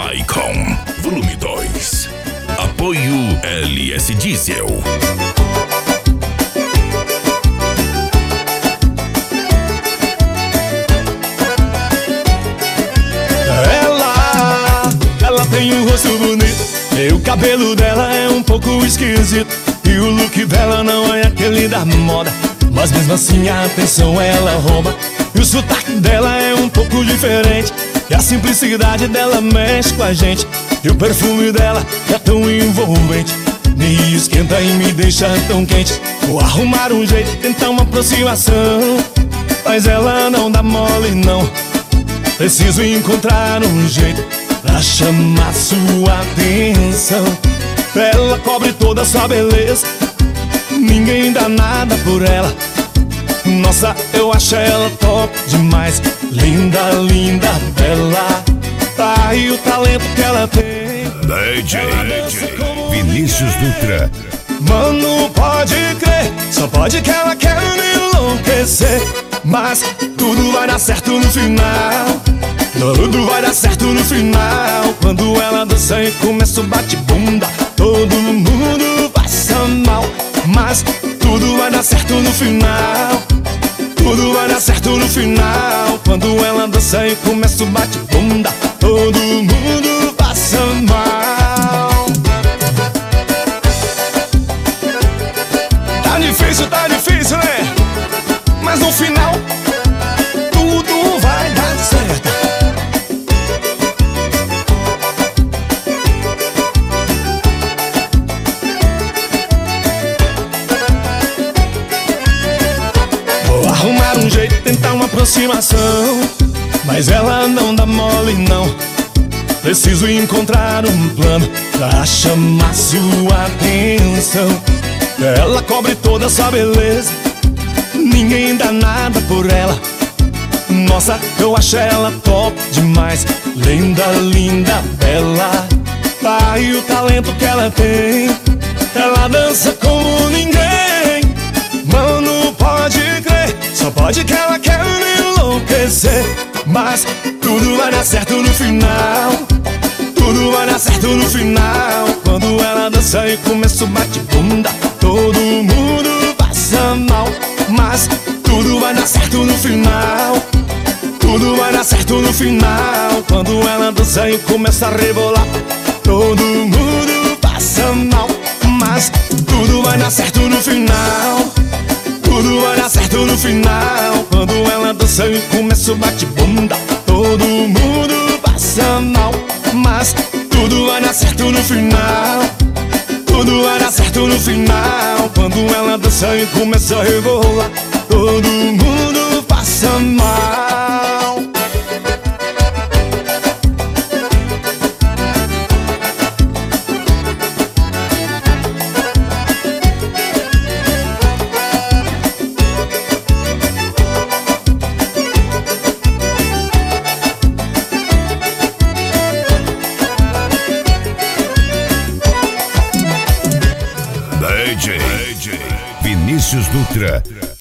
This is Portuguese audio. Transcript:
Icon, volume 2. Apoio LS Diesel. Ela tem um rosto bonito e o cabelo dela é um pouco esquisito. E o look dela não é aquele da moda, mas mesmo assim a atenção ela rouba. E o sotaque dela é um pouco diferente, e a simplicidade dela mexe com a gente. E o perfume dela é tão envolvente, me esquenta e me deixa tão quente. Vou arrumar um jeito, tentar uma aproximação, mas ela não dá mole não. Preciso encontrar um jeito pra chamar sua atenção. Ela cobre toda a sua beleza, ninguém dá nada por ela. Nossa, eu acho ela top demais. Linda, linda, bela. Tá aí o talento que ela tem. DJ Vinícius Dutra. Mano, pode crer, só pode que ela quer me enlouquecer. Mas tudo vai dar certo no final. Tudo vai dar certo no final. Quando ela dança e começa o bate-bunda, todo mundo passa mal. Mas tudo vai dar certo no final. Tudo vai dar certo no final. Quando ela dança e começa o bate-bunda, todo mundo passa mal. Tá difícil, né? Mas no final tudo vai dar certo. Vou arrumar um jeito, tentar uma aproximação, mas ela não dá mole não. Preciso encontrar um plano pra chamar sua atenção. Ela cobre toda a sua beleza, ninguém dá nada por ela. Nossa, eu acho ela top demais. Linda, linda, bela. Tá aí o talento que ela tem. Ela dança como ninguém. Mano, pode crer, só pode que ela quer me enlouquecer. Mas tudo vai dar certo no final. Tudo vai dar certo no final. Quando ela dança e começa o bate-bunda, todo mundo passa mal. Mas tudo vai dar certo no final. Tudo vai dar certo no final. Quando ela dança e começa a rebolar, todo mundo passa mal. Mas tudo vai dar certo no final. Tudo vai dar certo no final. Quando ela dança e começa o bate-bunda, todo mundo passa mal. Mas tudo vai dar certo no final. Tudo vai dar certo no final. Quando ela dança e começa a rebolar, todo mundo passa mal. DJ Vinícius Dutra.